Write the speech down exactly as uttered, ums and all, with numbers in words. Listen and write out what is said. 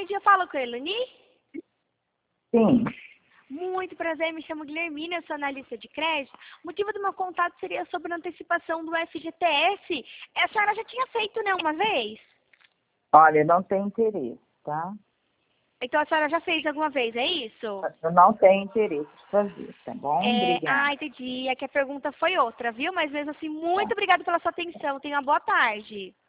dia, eu falo com a Elani? Sim. Muito prazer, me chamo Guilhermina, eu sou analista de crédito. O motivo do meu contato seria sobre a antecipação do F G T S. A senhora já tinha feito, né, uma vez? Olha, não tem interesse, tá? Então a senhora já fez alguma vez, é isso? Eu não tenho interesse de fazer, tá bom? É, Obrigada. ah, entendi. É que a pergunta foi outra, viu? Mas mesmo assim, muito Tá. obrigada pela sua atenção. Tenha uma boa tarde.